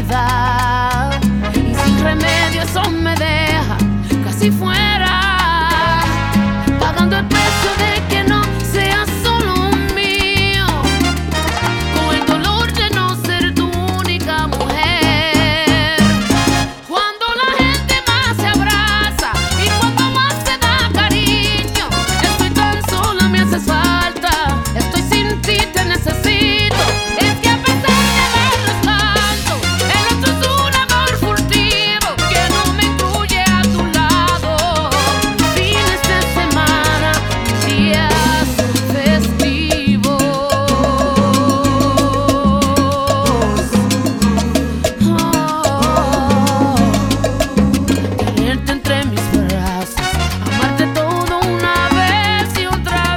vida y sin remedio eso me deja casi fuera, pagando el precio de que no sea solo mío, con el dolor de no ser tu única mujer. Cuando la gente más se abraza y cuando más se da cariño, estoy tan sola, me haces falta, estoy sin ti, te necesito. Es que a pesar de vernos tanto, el otro es un amor furtivo que no me incluye a tu lado. Fines de semana, días festivos. Tenerte entre mis brazos, amarte todo una vez y otra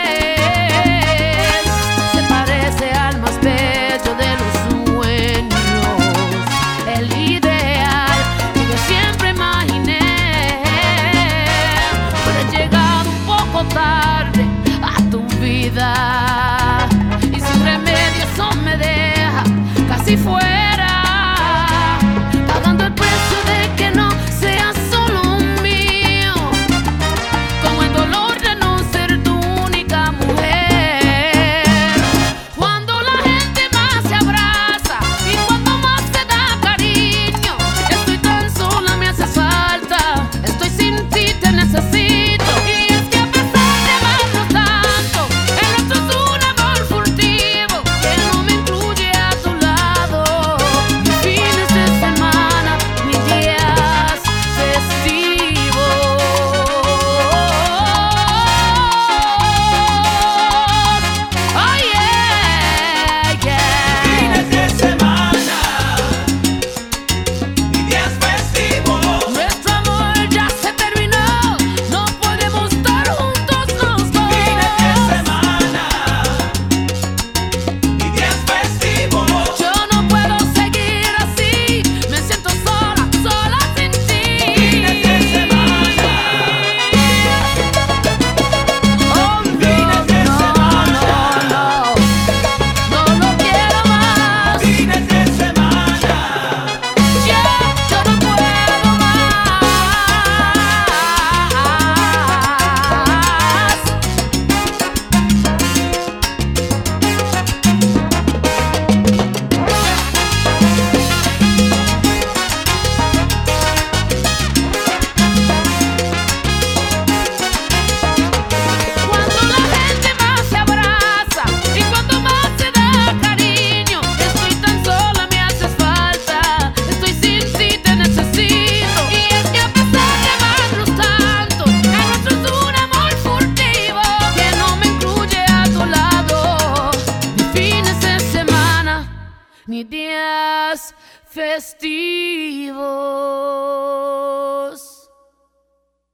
vez, se parece al más bello de los sueños, el ideal que yo siempre imaginé. Pero he llegado un poco tarde a tu vida y sin remedio eso me deja casi fuera, pagando el precio de que no sea solo mío, con el dolor de no ser tu única mujer. Cuando la gente más se abraza y cuando más se da cariño, estoy tan sola, me haces falta, estoy sin ti, te necesito. Y es que a pesar de amarnos tanto, el otro es un amor furtivo que no me incluye a tu lado. Ni fines de semana, ni días festivos. Oh yeah, yeah. Fines de semana y días festivos. Nuestro amor ya se terminó, no podemos estar juntos los dos. Fines de semana y días festivos. Yo no puedo seguir así, me siento sola, sola sin ti. Fines de semana. Oh no, Fines de no, semana. no lo quiero más. Fines de semana. Yo no puedo más. Cuando la gente más se abraza y cuando más se da cariño, estoy tan sola, me haces falta, estoy sin ti, te necesito. Y es que a pesar de amarnos tanto, el nuestro es un amor furtivo que no me incluye a tu lado. Ni fines de semana, ni días festivos.